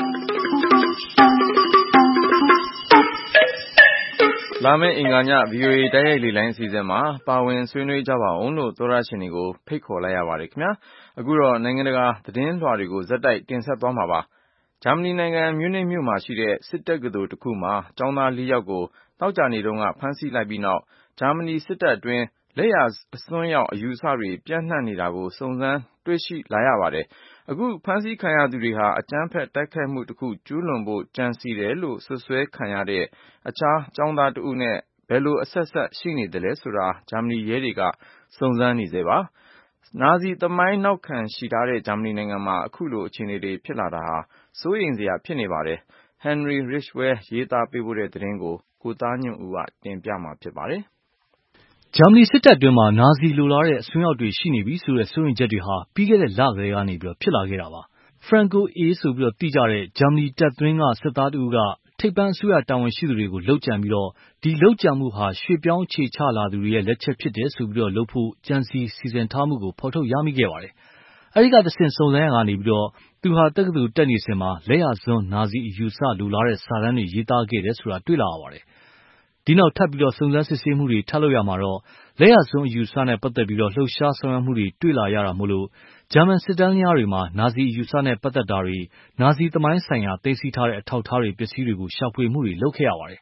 လာမယ့်အင်္ဂါည VOA တိုက်ရိုက်လေလိုင်းအစီအစဉ်မှာပါဝင်ဆွေးနွေးကြပါအောင်လို့သောရရှင်တွေကိုဖိတ်ခေါ်လိုက်ရပါတယ်ခင်ဗျာအခုတော့နိုင်ငံတကာသတင်းလွှာတွေကိုဇက်တိုက်တင်ဆက်သွားမှာပါဂျာမနီနိုင်ငံမြူးနစ်မြို့မှာရှိတဲ့စစ်တက္ကသိုလ်တစ်ခုမှာကျောင်းသား4ယောက်ကိုသောကြာနေ့တုန်းကဖမ်းဆီးလိုက်ပြီးနောက်ဂျာမနီစစ်တပ်အတွင်းလက်ယာအစွန်းရောက်အယူအဆတွေပြန့်နှံ့နေတာကိုစုံစမ်းတွေ့ရှိလာရပါတယ်အခုဖမ်းဆီးခံရသူတွေဟာအကြမ်းဖက်တိုက်ခိုက်မှုတစ်ခုကျူးလွန်ဖို့ကြံစည်တယ်လို့ဆွဆွဲခံရတဲ့အခြားကျောင်းသားတဦးနဲ့ဘယ်လိုအဆက်ဆက်ရှိနေတယ်လဲဆိုတာဂျာမနီရဲတွေကစုံစမ်းနေသေးပါနာဇီသမိုင်းနောက်ခံရှိထားတဲ့ဂျာမနီနိုင်ငံမှာအခုလိုအခြေအနေတွေဖြစ်လာတာဟာစိုးရိမ်စရာဖြစ်နေပါတယ် Henry Ridgwell ရေးသားပေးပို့တဲ့သတင်းကိုကိုသားညွန့်ဦးကတင်ပြမှာဖြစ်ပါတယ်ဂျာမနီစစ်တပ်အတွင်းမှာနာဇီလိုလားတဲ့အစွန်းရောက်တွေရှိနေပြီဆိုတဲ့စိုးရိမ်ချက်တွေဟာပြီးခဲ့တဲ့လကတည်းကနေဖြစ်လာခဲ့တာပါ။ Franco A ဆိုပြီးသိကြတဲ့ဂျာမနီတပ်သွင်းကစစ်သားတဦးကထိပ်ပန်းအစိုးရတာဝန်ရှိသူတွေကိုလှုပ်ကြံပြီးဒီလှုပ်ကြံမှုဟာရွှေ့ပြောင်းအခြေချလာသူတွေရဲ့လက်ချက်ဖြစ်တယ်ဆိုပြီးလုပ်ဖို့ကြံစီစီစဉ်ထားမှုကိုဖော်ထုတ်ရမိခဲ့ပါတယ်။အဲဒီကတဆင့်စုံစမ်းရာကနေသူဟာတက္ကသိုလ်တက်နေစဉ်မှာလက်ယာစွန်းနာဇီအယူအဆလိုလားတဲ့စာတမ်းတွေရေးသားခဲ့တယ်ဆိုတာတွေ့လာရပါတယ်။ဒီနောက်ထပ်စုံစမ်းစစ်ဆေးမှုတွေထပ်လုပ်ရမှာတော့လက်ယာစွန်းအယူအဆနဲ့ပတ်သက်ပြီးလှုပ်ရှားဆောင်ရွက်မှုတွေတွေ့လာရတာမို့ဂျာမန်စစ်တမ်းများတွေမှာနာဇီအယူအဆနဲ့ပတ်သက်တာတွေနာဇီသမိုင်းဆိုင်ရာသိမ်းဆည်းထားတဲ့အထောက်အထားတွေပစ္စည်းတွေကိုရှာဖွေမှုတွေလုပ်ခဲ့ရပါတယ်။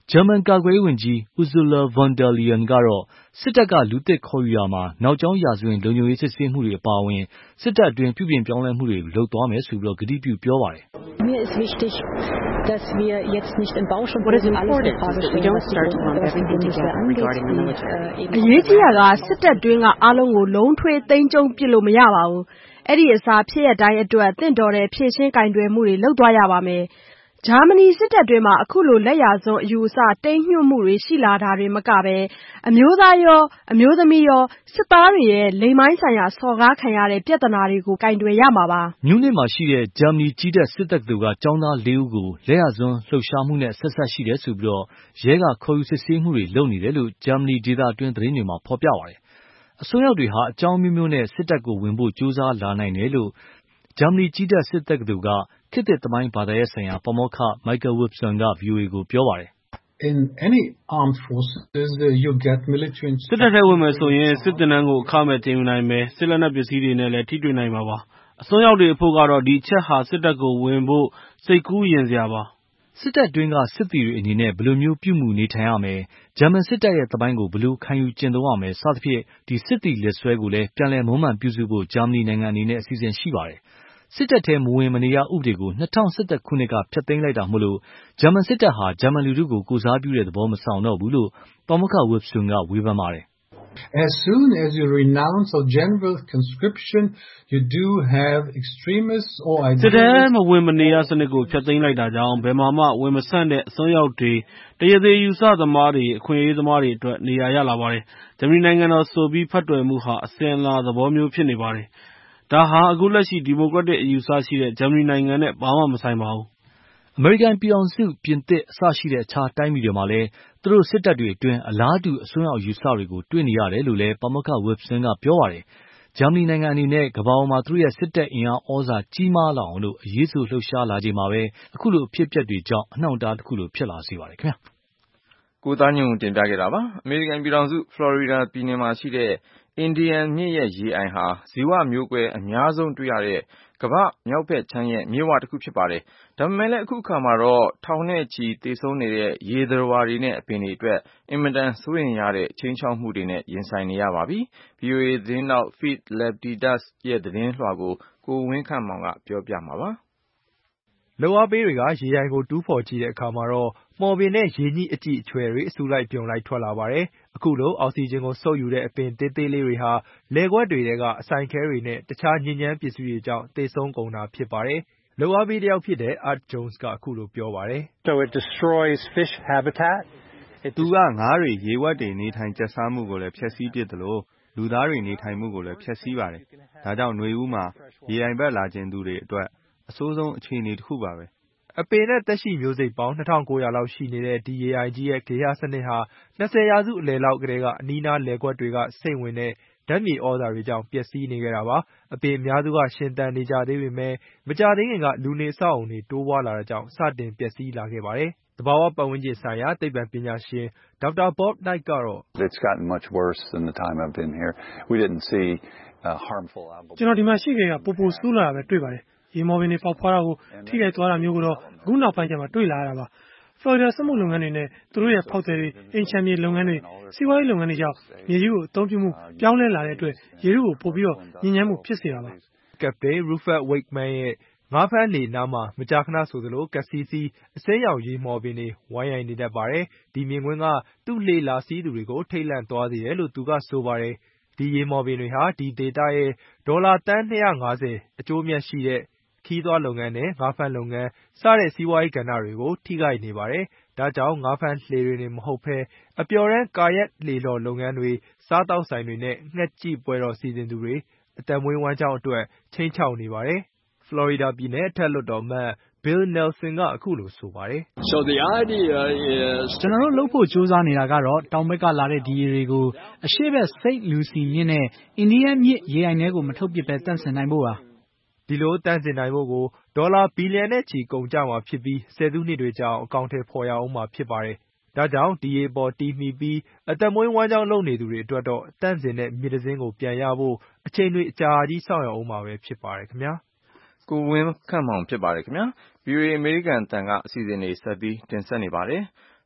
ဂျာမန်ကာကွယ်ရေးဝန်ကြီး Ursula von der Leyen ကတော့စစ်တပ်ကလူသစ်ခေါ်ယူရာမှာနောက်ကြောင်းရာဇဝင်လုံခြုံရေးစစ်ဆေးမှုတွေအပါအဝင်စစ်တပ်အတွင်းပြုပြင်ပြောင်းလဲမှုတွေလုပ်သွားမယ်ဆိုပြီးကတိပြုပြောပါတယ်။ Mir ist wichtig, dass wir jetzt nicht im Bausch und Boden alles in Frage stellen, was die Bundeswehr angeht. အရေးကြီးတာကစစ်တပ်တွင်းကအားလုံးကိုလုံးထွေးသိမ်းကျုံပစ်လို့မရပါဘူး။အဲ့ဒီအစားဖြစ်ရတိုင်းအတွက်တင့်တော်တဲ့ဖြည့်ရှင်းကင်တွယ်မှုတွေလုပ်သွားရပါမယ်။ဂျာမနီစစ်တပ်တွင်းမှာအခုလိုလက်ရာစွန်းအယူအဆတိမ်ညွတ်မှုတွေရှိလာတာတွေမကပဲအမျိုးသားရောအမျိုးသမီးရောစစ်သားတွေရဲ့လိင်ပိုင်းဆိုင်ရာစော်ကားခံရတဲ့ပြဿနာတွေကိုကင်တွယ်ရမှာပါ။မြူးနစ်မှာရှိတဲ့ဂျာမနီကြီးတဲ့စစ်တပ်ကကျောင်းသား၄ဦးကိုလက်ရာစွန်းလှုပ်ရှားမှုနဲ့ဆက်ဆက်ရှိတယ်ဆိုပြီးရဲကခေါ်ယူစစ်ဆေးမှုတွေလုပ်နေတယ်လို့ဂျာမနီဒေသအတွင်းသတင်းတွေမှာဖော်ပြပါတယ်။အစွန်းရောက်တွေဟာအကြောင်းမျိုးမျိုးနဲ့စစ်တပ်ကိုဝင်ဖို့ကြိုးစားလာနိုင်တယ်လို့ဂျာမနီကြီးတဲ့စစ်တပ်ကခေတ်သစ်သမိုင်းဘာသာရပ်ဆိုင်ရာပါမောက္ခ Michael Webson က VOA ကိုပြောပါတယ်။ In any armed forces you get military စစ်တပ်ထဲဝင်မယ်ဆိုရင်စစ်တပ်နှန်းကိုအခမဲ့တင်ယူနိုင်မယ်စစ်လက်နက်ပစ္စည်းတွေနဲ့လည်းထိတွေ့နိုင်မှာပါအစွန်းရောက်တွေအဖို့ကတော့ဒီချက်ဟာစစ်တပ်ကိုဝင်ဖို့စိတ်ကူးရင်စရာပါစစ်တပ်တွင်းကစစ်သည်တွေအနေနဲ့ဘယ်လိုမျိုးပြုမှုနေထိုင်ရမယ်ဂျာမန်စစ်တပ်ရဲ့သမိုင်းကိုဘယ်လိုခံယူကျင့်သုံးရမယ်စသဖြင့်ဒီစစ်သည်လက်ဆွဲကိုလည်းပြန်လည်မွမ်းမံပြုစုဖို့ဂျာမနီနိုင်ငံအနေနဲ့အစီအစဉ်ရှိပါတယ်စစ်တပ်ထဲမဝင်မနေရဥပဒေကို2011ခုနှစ်ကဖျက်သိမ်းလိုက်တာမို့ဂျာမန်စစ်တပ်ဟာဂျာမန်လူထုကိုကိုစားပြုတဲ့သဘောမဆောင်တော့ဘူးလို့ပါမောက္ခ Webson ကဝေဖန်ပါတယ် As soon as you renounce or general conscription, you do have extremists or ideologists. စစ်တပ်မဝင်မနေရစနစ်ကိုဖျက်သိမ်းလိုက်တာကြောင့်ဘယ်မှာမှဝင်မဆန့်တဲ့အစွန်းရောက်တွေတရားသေးယူဆသမားတွေအခွင့်အရေးသမားတွေအတွက်နေရာရလာပါတယ်။ဂျာမနီနိုင်ငံတော်ဆိုပြီးဖတ်တွယ်မှုဟာအစဉ်အလာသဘောမျိုးဖြစ်နေပါတယ်။ဒါဟာအခုလက်ရှိဒီမိုကရက်တစ်အယူအဆရှိတဲ့ဂျာမနီနိုင်ငံနဲ့ဘာမှမဆိုင်ပါဘူး။အမေရိကန်ပြည်ထောင်စုပြင်သစ်အစရှိတဲ့အခြားတိုင်းပြည်တွေမှာလည်းသူတို့စစ်တပ်တွေအတွင်းအလားတူအစွန်းရောက်ယူဆတွေကိုတွေ့နေရတယ်လို့လည်းပါမောက္ခ Webson ကပြောပါတယ်။ဂျာမနီနိုင်ငံအနေနဲ့ကမ္ဘာပေါ်မှာသူတို့ရဲ့စစ်တပ်အင်အားဩဇာကြီးမားလာအောင်လို့အရေးဆိုလှုပ်ရှားလာချိန်မှာပဲအခုလိုအဖြစ်အပျက်တွေကြောင့်အနှောင့်အတားတစ်ခုလိုဖြစ်လာစေပါတယ်ခင်ဗျာ။ကိုသားညွန့်တင်ပြခဲ့တာပါ။အမေရိကန်ပြည်ထောင်စုဖလော်ရီဒါပြည်နယ်မှာရှိတဲ့အင်ဒီယန်မြစ်ရဲ့ရေအိုင်ဟာဇီဝမျိုးကွဲအများဆုံးတွေ့ရတဲ့ကမ္ဘာမြောက်ဘက်ခြမ်းရဲ့မြစ်ဝတစ်ခုဖြစ်ပါတယ်။ဒါပေမဲ့လည်းအခုအခါမှာတော့ထောင်နဲ့ချီသေဆုံးနေတဲ့ရေသတ္တဝါတွေနဲ့အပင်တွေအတွက်အင်မတန်စိုးရိမ်ရတဲ့ခြိမ်းခြောက်မှုတွေနဲ့ရင်ဆိုင်နေရပါပြီ။ VOA သတင်းထောက် Pete Lepidus ရဲ့သတင်းလွှာကိုဝင်းခန့်မောင်ကပြောပြမှာပါ။လုပ်အားပေးတွေကရေအိုင်ကိုတူးဖော်ကြည့်တဲ့အခါမှာတော့မှော်ပင်နဲ့ရေညှိအကျိအချွဲတွေအစုလိုက်ပြုံလိုက်ထွက်လာပါတယ်။အခုလိုအောက်ဆီဂျင်ကိုစုပ်ယူတဲ့အပင်သေးသေးလေးတွေဟာလယ်ကွက်တွေထဲကအစိုင်ခဲတွေနဲ့တခြားညစ်ညမ်းပစ္စည်းတွေကြောင့်သေဆုံးကုန်တာဖြစ်ပါတယ်။လုပ်အားပေးတစ်ယောက်ဖြစ်တဲ့ Art Jones ကအခုလိုပြောပါတယ်။ So it destroys fish habitat. သူကငါးတွေရေဝက်တွေနေထိုင်ကျက်စားမှုကိုလည်းဖျက်ဆီးပစ်သလိုလူသားတွေနေထိုင်မှုကိုလည်းဖျက်ဆီးပါတယ်။ဒါကြောင့်နွေဦးမှာရေအိုင်ဘက်လာခြင်းသူတွေအတွက်အဆိုးဆုံးအခြေအနေတစ်ခုပါပဲ။အပင်နဲ့သက်ရှိမျိုးစိတ်ပေါင်း2900လောက်ရှိနေတဲ့ဒီရေအိုင်ကြီးရဲ့ဂေဟစနစ်ဟာ20ရာစုအလယ်လောက်ကတည်းကအနီးနားလယ်ကွက်တွေကစိမ့်ဝင်တဲ့ဓာတ်မြေဩဇာတွေကြောင့်ပျက်စီးနေခဲ့တာပါ။အပင်အများစုကရှင်သန်နေကြသေးပေမဲ့မကြာသေးခင်ကလူနေအဆောက်အအုံတွေတိုးပွားလာတာကြောင့်စတင်ပျက်စီးလာခဲ့ပါတယ်။သဘာဝပတ်ဝန်းကျင်ဆိုင်ရာသိပ္ပံပညာရှင်ဒေါက်တာ Bob Knight ကတော့ It's gotten much worse than the time I've been here. We didn't see harmful algal. ကျွန်တော်ဒီမှာရှိခဲ့တာပိုဆိုးလာတာပဲတွေ့ပါတယ်။ရေမော်ပင်တွေပေါက်ဖွားတာကိုထိခိုက်သွားတာမျိုးကိုတော့အခုနောက်ပိုင်းကျမှတွေ့လာရတာပါ။ဖလော်ရီဒါစက်မှုလုပ်ငန်းတွေနဲ့သူတို့ရဲ့ဖောက်သည်တွေအိမ်ချမ်းမြေလုပ်ငန်းတွေစီးပွားရေးလုပ်ငန်းတွေကြောင့်မြေကြီးကိုအသုံးပြုမှုပြောင်းလဲလာတဲ့အတွက်ရေထုကိုပိုပြီးတော့ညစ်ညမ်းမှုဖြစ်စေတာပါ။ကပတိန် Rupert Wakeman ရဲ့ငါးဖမ်းလှေနားမှာမကြာခဏဆိုသလိုကပ်စီးစီးအစိမ်းရောင်ရေမော်ပင်တွေဝိုင်းရိုက်နေတတ်ပါတယ်။ဒီမြင်ကွင်းကသူ့လှေလာစီးသူတွေကိုထိတ်လန့်သွားစေတယ်လို့သူကဆိုပါတယ်။ဒီရေမော်ပင်တွေဟာဒီဒေသရဲ့ဒေါ်လာသန်း250အကျိုးမြတ်ရှိတဲ့ခီးသွွားလုပ်ငန်းနဲ့ငါးဖမ်းလုပ်ငန်းစတဲ့စီးပွားရေးကဏ္ဍတွေကိုထိခိုက်နေပါတယ်။ဒါကြောင့်ငါးဖမ်းလှေတွေတင်မဟုတ်ဘဲအပျော်တမ်းကာယက်လှေလှော်လုပ်ငန်းတွေစားသောက်ဆိုင်တွေနဲ့ငှက်ကြည့်ပွဲတော်စီစဉ်သူတွေအသက်မွေးဝမ်းကျောင်းအတွက်ခြိမ်းခြောက်နေပါတယ်။ဖလော်ရီဒါပြည်နယ်အထက်လွှတ်တော်အမတ် Bill Nelson ကအခုလိုဆိုပါတယ်။ ကျွန်တော်တို့လုပ်ဖို့ကြိုးစားနေတာကတော့တောင်ဘက်ကလာတဲ့ဒီရေတွေကိုအရှေ့ဘက် St. Lucie မြစ်နဲ့အင်ဒီယန်မြစ်ရေအိုင်ထဲကိုမထုတ်ပစ်ဘဲသန့်စင်နိုင်ဖို့ပါ။ဒီလိုသန့်စင်နိုင်ဖို့ကိုဒေါ်လာဘီလီယံနဲ့ချီကုန်ကျမှာဖြစ်ပြီးဆယ်စုနှစ်တွေကြာအောင်အကောင်အထည်ဖော်ရဦးမှာဖြစ်ပါတယ်။ဒါကြောင့်ဒီရေပေါ်တည်မှီပြီးအသက်မွေးဝမ်းကျောင်းလုပ်နေသူတွေအတွက်တော့သန့်စင်တဲ့မြစ်တစင်းကိုပြန်ရဖို့အချိန်တွေအကြာကြီးစောင့်ရဦးမှာပဲဖြစ်ပါတယ်ခင်ဗျာ။ကိုဝင်းခန့်မောင်ဖြစ်ပါတယ်ခင်ဗျာ။ VOA အမေရိကန်အသံကအစီအစဉ်တွေဆက်ပြီးတင်ဆက်နေပါတယ်။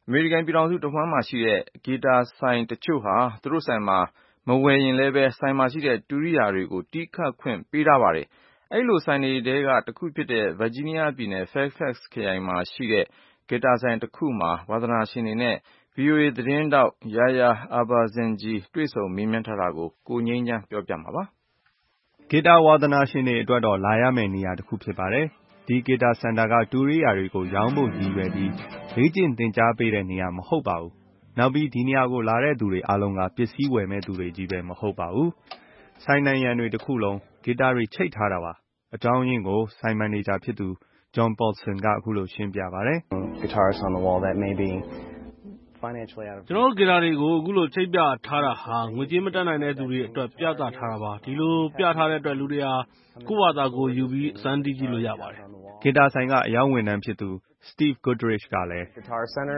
အမေရိကန်ပြည်ထောင်စုတဝှမ်းမှာရှိတဲ့ဂီတာဆိုင်တချို့ဟာသူတို့ဆိုင်မှာမဝယ်ရင်လည်းပဲဆိုင်မှာရှိတဲ့တူရိယာတွေကိုတီးခတ်ခွင့်ပေးထားပါတယ်။အဲဒီလိုဆိုင်တွေထဲကတစ်ခုဖြစ်တဲ့ Virginia ပြည်နယ် Fairfax ခရိုင်မှာရှိတဲ့ဂီတာဆိုင်တစ်ခုမှာဝါသနာရှင်တွေနဲ့ VOA သတင်းထောက် Yahya Abazanji တွေ့ဆုံမေးမြန်းထားတာကိုကိုငြိမ်းချမ်းပြောပြမှာပါ။ဂီတာဝါသနာရှင်တွေအတွက်တော့လာရမယ့်နေရာတစ်ခုဖြစ်ပါတယ်။ဒီဂီတာစင်တာကတူရိယာတွေကိုရောင်းဖို့ရည်ရွယ်ပြီးလေ့ကျင့်သင်ကြားပေးတဲ့နေရာမဟုတ်ပါဘူး။နောက်ပြီးဒီနေရာကိုလာတဲ့သူတွေအားလုံးကပစ္စည်းဝယ်မဲ့သူတွေကြီးပဲမဟုတ်ပါဘူး။ဆိုင်နိုင်ရန်တွေတစ်ခုလုံးဂီတာတွေချိတ်ထားတာပါ။အကြောင်းရင်းကိုဆိုင်မန်နေဂျာဖြစ်သူ John Paulson ကအခုလိုရှင်းပြပါတယ်။ Guitars on the wall that may be ကျွန်တော်တို့ဂီတာတွေကိုအခုလိုချိတ်ပြထားတာဟာငွေကြေးမတတ်နိုင်တဲ့သူတွေအတွက်ပြသထားတာပါဒီလိုပြထားတဲ့အတွက်လူတွေဟာကိုယ့်ဘာသာကိုယူပြီးအစမ်းတီးကြည့်လို့ရပါတယ်ဂီတာဆိုင်ကအယောင်ဝန်ထမ်းဖြစ်သူ Steve Goodrich ကလည်းဂီတာစ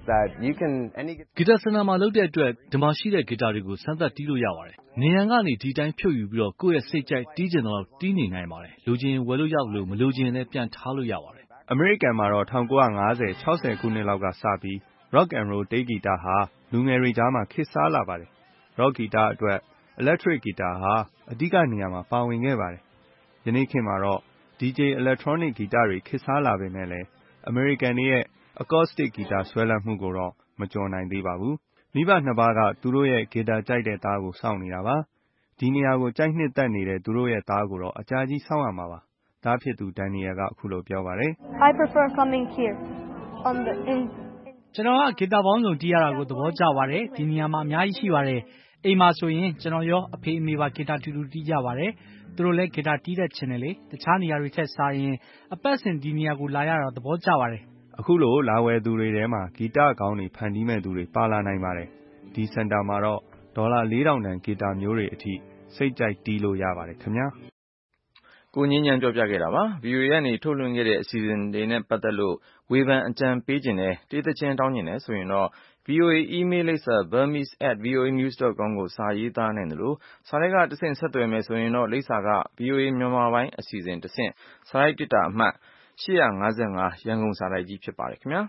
င်တာမှာလုပ်တဲ့အတွက်ဒီမှာရှိတဲ့ဂီတာတွေကိုစမ်းသပ်တီးလို့ရပါတယ်နေရန်ကနေဒီတိုင်းဖြုတ်ယူပြီးကိုယ့်ရဲ့စိတ်ကြိုက်တီးကျင်တော့တီးနေနိုင်ပါတယ်လိုချင်ဝယ်လို့ရလို့မလိုချင်လည်းပြန်ထားလို့ရပါတယ်အမေရိကန်မှာတော့1950 60ခုနှစ်လောက်ကစပြီးRock and Roll တေးဂီတာဟာလူငယ်တွေကြားမှာခေတ်စားလာပါတယ်။ Rock ဂီတာအတွက် Electric ဂီတာဟာအဓိကနေရာမှာပါဝင်ခဲ့ပါတယ်။ယနေ့ခေတ်မှာတော့ DJ Electronic ဂီတာတွေခေတ်စားလာပေမဲ့လည်း American တွေရဲ့ Acoustic ဂီတာဆွဲလန်းမှုကိုတော့မကျော်နိုင်သေးပါဘူး။မိဘနှစ်ပါးကသူတို့ရဲ့ဂီတာကြိုက်တဲ့သားကိုစောင့်နေတာပါ။ဒီနေရာကိုကြိုက်နှစ်သက်နေတဲ့သူတို့ရဲ့သားကိုတော့အကြာကြီးစောင့်ရမှာပါ။သားဖြစ်သူ Daniel ကအခုလိုပြောပါတယ်။ I prefer coming here on the ကျွန်တော်ကဂီတာပေါင်းစုံတီးရတာကိုသဘောကျပါတယ်ဒီနေရာမှာအများကြီးရှိပါတယ်အိမ်မှာဆိုရင်ကျွန်တော်ရောအဖေအမေပါဂီတာတူတူတီးကြပါတယ်သူတို့လည်းဂီတာတီးတတ်ချင်တယ်လေတခြားနေရာတွေထက်စားရင်အပတ်စဉ်ဒီနေရာကိုလာရတာသဘောကျပါတယ်အခုလိုလာဝယ်သူတွေထဲမှာဂီတာကောင်းတွေဖန်တီးမဲ့သူတွေပါလာနိုင်ပါတယ်ဒီစင်တာမှာတော့ဒေါ်လာ4000တန်ဂီတာမျိုးတွေအထိစိတ်ကြိုက်တီးလို့ရပါတယ်ခင်ဗျာကိုငင်းညံပြောပြခဲ့တာပါ VOA ကနေထုတ်လွှင့်ခဲ့တဲ့အစီအစဉ်တွေနဲ့ပတ်သက်လို့ဝေဖန်အကြံပေးခြင်းနဲ့တေးသချင်းတောင်းခြင်းနဲ့ဆိုရင်တော့ VOA email လိပ်စာ burmese@voanews.com ကိုစာရေးသားနိုင်တယ်လို့စာရိုက်ကတဆင့်ဆက်သွယ်မယ်ဆိုရင်တော့လိပ်စာက VOA မြန်မာပိုင်းအစီအစဉ်တဆင့်စာရိုက်တစ်တာအမှတ်855ရန်ကုန်စာရိုက်ကြီးဖြစ်ပါတယ်ခင်ဗျာ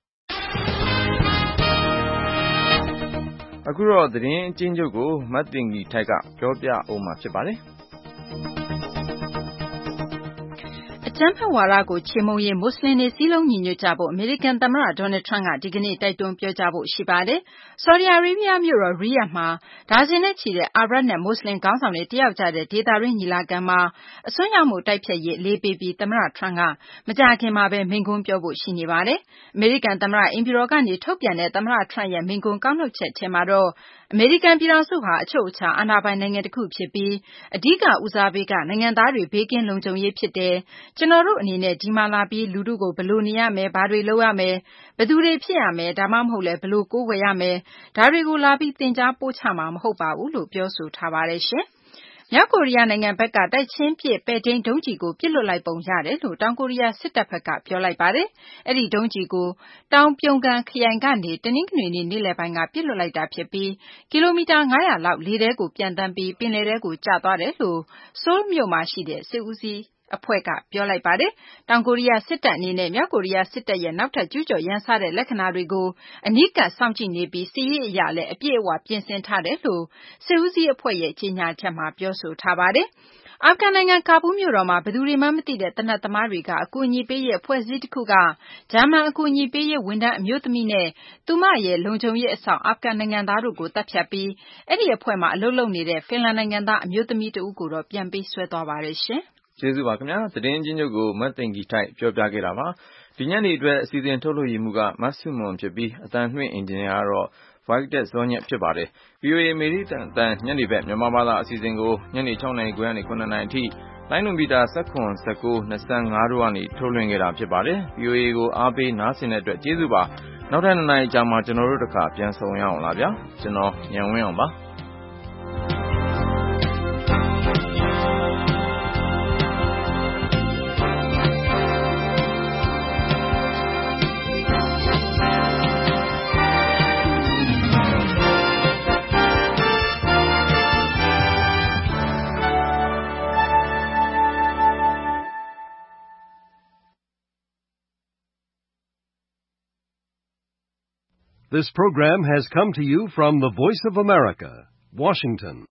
အခုတော့သတင်းအချင်းချုပ်ကိုမတ်တင်ကြီးထိုက်ကပြောပြအောင်မှာဖြစ်ပါတယ်အကြမ်းဖက်ဝါဒကိုချေမှုန်းရေးမွတ်စလင်တွေစည်းလုံးညီညွတ်ကြဖို့အမေရိကန်သမ္မတဒေါ်နယ်ထရန့်ကဒီကနေ့တိုက်တွန်းပြောကြားဖို့ရှိပါတယ်။ဆော်ဒီအာရေဗျမြို့တော်ရီယာဒ်မှာဒါဇင်နဲ့ချီတဲ့အာရပ်နဲ့မွတ်စလင်ခေါင်းဆောင်တွေတက်ရောက်ကြတဲ့ဒေသတွင်းညီလာခံမှာအစွန်းရောက်မှုတိုက်ဖျက်ရေးအလေးပေးပြီးသမ္မတထရန့်ကမကြာခင်မှာပဲမိန့်ခွန်းပြောဖို့ရှိနေပါတယ်။အမေရိကန်သမ္မတအိမ်ဖြူတော်ကနေထုတ်ပြန်တဲ့သမ္မတထရန့်ရဲ့မိန့်ခွန်းကောက်နှုတ်ချက်ထဲမှာတော့အမေရိကန်ပြည်ထောင်စုဟာအချုပ်အခြာအာဏာပိုင်နိုင်ငံတစ်ခုဖြစ်ပြီးအဓိကဦးစားပေးကနိုင်ငံသားတွေဘေးကင်းလုံခြုံရေးဖြစ်တယ်။ကျွန်တော်တို့အနေနဲ့ဒီမှာလာပြီးလူထုကိုဘယ်လိုနေရမယ်ဘာတွေလုပ်ရမယ်ဘယ်သူတွေဖြစ်ရမယ်ဒါမှမဟုတ်လဲဘယ်လိုကိုးကွယ်ရမယ်ဒါတွေကိုလာပြီးသင်ကြားပို့ချမှာမဟုတ်ပါဘူးလို့ပြောဆိုထားပါတယ်ရှင်။မြောက်ကိုရီးယားနိုင်ငံဘက်ကတိုက်ချင်းပစ်ပဲ့ထိန်းဒုံးကျည်ကိုပစ်လွတ်လိုက်ပုံရတယ်လို့တောင်ကိုရီးယားစစ်တပ်ဘက်ကပြောလိုက်ပါတယ်။အဲ့ဒီဒုံးကျည်ကိုတောင်ပြုံကန်ခရိုင်ကနေတနင်္ဂနွေနေ့နေ့လယ်ပိုင်းကပစ်လွတ်လိုက်တာဖြစ်ပြီးကီလိုမီတာ900လောက်လေထဲကိုပြန်တန်းပြီးပင်လယ်ထဲကိုကျသွားတယ်လို့ဆိုးလ်မြို့မှာရှိတဲ့စစ်ဦးစီးအဖွဲ့ကပြောလိုက်ပါတယ်။တောင်ကိုရီးယားစစ်တပ်အနေနဲ့မြောက်ကိုရီးယားစစ်တပ်ရဲ့နောက်ထပ်ကျူးကျော်ရန်စတဲ့လက္ခဏာတွေကိုအနီးကပ်စောင့်ကြည့်နေပြီးစစ်ရေးအရလည်းအပြည့်အဝပြင်ဆင်ထားတယ်လို့စစ်ဦးစီးအဖွဲ့ရဲ့ကြေညာချက်မှာပြောဆိုထားပါတယ်။အာဖဂန်နိုင်ငံကာဘူးမြို့တော်မှာဘယ်သူတွေမှမသိတဲ့သေနတ်သမားတွေကအကူအညီပေးရေးအဖွဲ့အစည်းတစ်ခုကဂျာမန်အကူအညီပေးရေးဝန်ထမ်းအမျိုးသမီးနဲ့သူမရဲ့လုံခြုံရေးအဆောင်အာဖဂန်နိုင်ငံသားတို့ကိုတပ်ဖြတ်ပြီးအဲ့ဒီအဖွဲ့မှာအလုပ်လုပ်နေတဲ့ဖင်လန်နိုင်ငံသားအမျိုးသမီးတဦးကိုတော့ပြန်ပေးဆွဲသွားပါတယ်ရှင်။ကျေးဇူးပါခင်ဗျာသတင်းချင်းချုပ်ကိုမတ်တင်ကြီးထိုက်ပြောပြခဲ့တာပါဒီညနေအတွက်အစီအစဉ်ထုတ်လို့ရမှုကမတ်ဆုမွန်ဖြစ်ပြီးအတန်နှွင့်အင်ဂျင်နီယာကတော့ White ဇောညက်ဖြစ်ပါတယ် VOA အမေရိကန်အတန်ညနေဘက်မြန်မာဘာသာအစီအစဉ်ကိုညနေ6:00 နာရီခွဲကနေ9:00 နာရီအထိလိုင်းလွန်မီတာ19 19 25တို့ကနေထုတ်လွှင့်ခဲ့တာဖြစ်ပါတယ် VOA ကိုအားပေးနားဆင်တဲ့အတွက်ကျေးဇူးပါနောက်ထပ်2 နာရီကြာမှကျွန်တော်တို့တစ်ခါပြန်ဆုံရအောင်လားဗျာကျွန်တော်ညံဝင်းအောင်ပါ This program has come to you from the Voice of America, Washington.